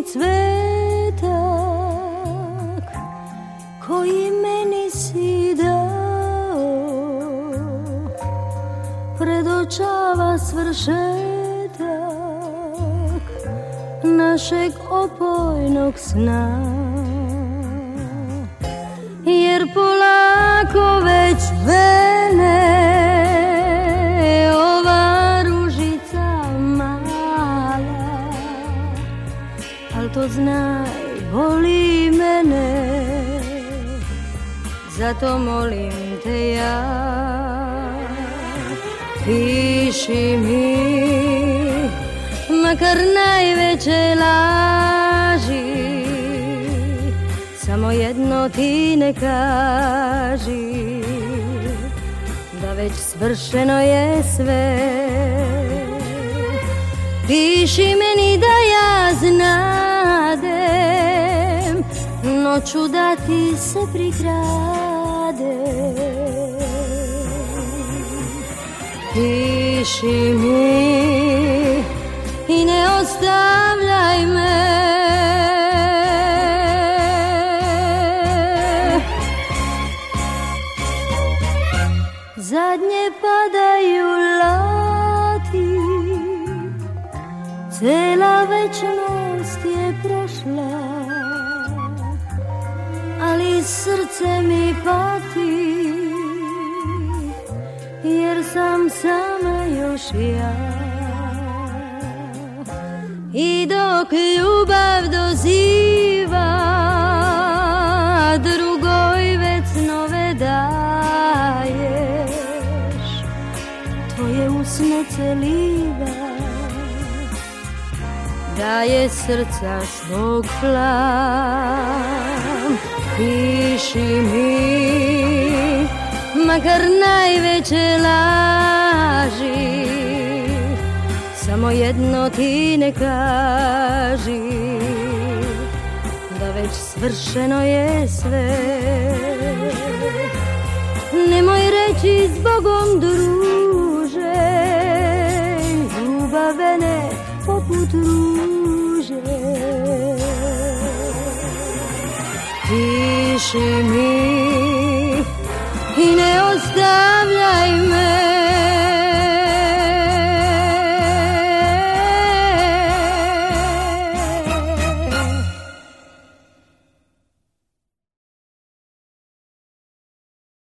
cvetak koji meni si dao, predočava svršetak našeg opojnog sna. Jer polako već vene ova ružica mala, al to znaj, boli mene, zato molim te ja. Piši mi, makar najveće laži, samo jedno ti ne kaži, da već svršeno je sve. Piši meni da ja znadem noću da ti se prikradem. Piši mi i ne ostavljaj me, zadnje padaju lati, cela večnost je prošla, ali srce mi pati, jer sam sama još ja. I dok ljubav doziva, drugoj već nove daješ, tvoje usne celiva, daje srca svog plam. Piši mi, makar najveće laži, samo jedno ti ne kaži, da već svršeno je sve. Nemoj reći zbogom druže, ljubavene poput ruže. Piši mi i ne ostavljaj me,